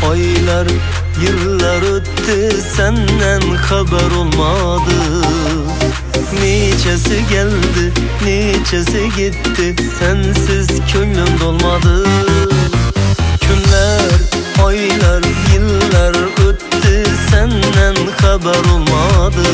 Oylar, yıllar öttü, senden haber olmadı. Neçesi geldi, neçesi gitti, sensiz ko'nglim dolmadı. Günler, oylar, yıllar öttü, senden haber olmadı.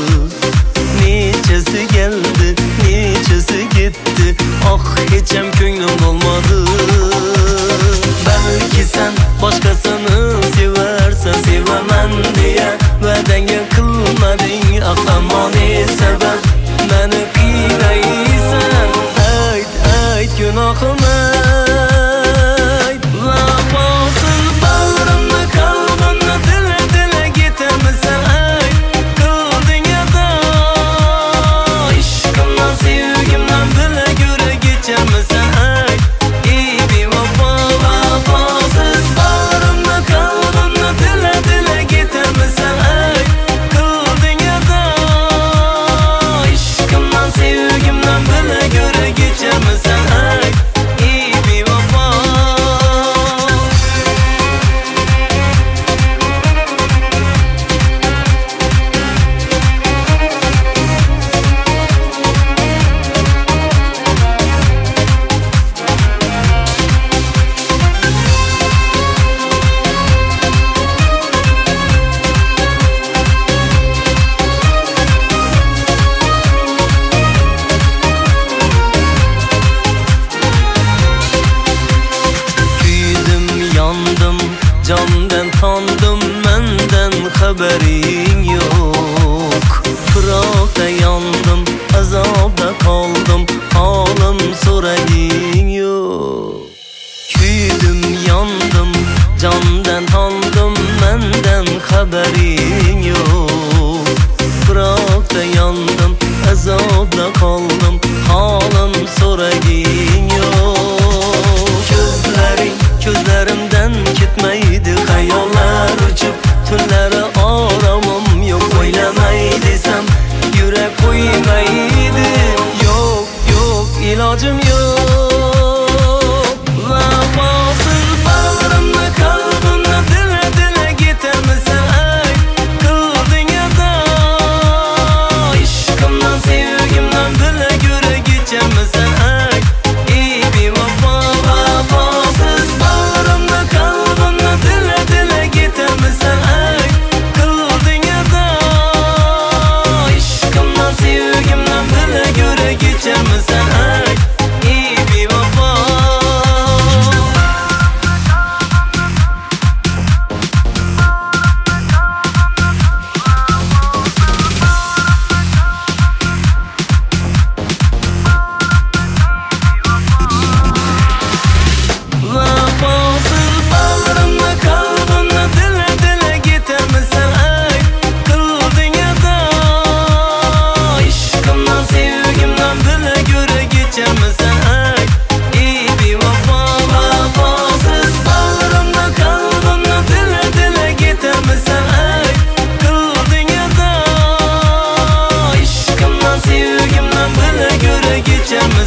Neçesi geldi, neçesi gitti, ah hecham ko'nglim dolmadı. Belki sen başkasını seversen sevaman diye va'dangga qilmading, aqlama ne sebep meni qiynaysan. Ayt gunohimni, ayt vafosiz bag'rimni, qalbimni dil ketamisan. Ayt qilding ado, ishqimdan sevgimdan bila ko'ra kechamisan. Ayt bevafo, vafosiz bag'rimni, qalbimni dil ketamisan. Ayt qilding ado, ishqimdan sevgimdan bila ko'ra kechamisan. Ayt bevafo. Candan tandım, menden haberin yok. Fırakta yandım, azabda kaldım, halim soragin yok. Küydüm, yandım, candan tandım, menden haberin yok. Fırakta yandım, azabda kaldım, halim soragin yok. Gözlerimden gitmeydi hayallar uçup, tunları aramam yok. Oylamay desem yürek koymaydı. Yok ilacım yok. Vafasız bağrımda, kalbimde dile getemisan. Ay qilding ado, ishqimdan sevgimdan bila ko'ra kechamisan. Ay bevafo, vafosiz bag'rimda, qalbimda dile ketamisan. Ay qilding ado, ishqimdan sevgimdan bila ko'ra kechamisan. Ay bevafo. Vafosiz bag'rimda, qalbimda dile ketamisan. Ay qilding ado, ishqimdan sevgimdan bila ko'ra kechamisan. Ay bevafo, vafosiz bag'rimda, qalbimda dile ketamisan. Ay qilding ado, ishqimdan sevgimdan bila ko'ra kechamisan.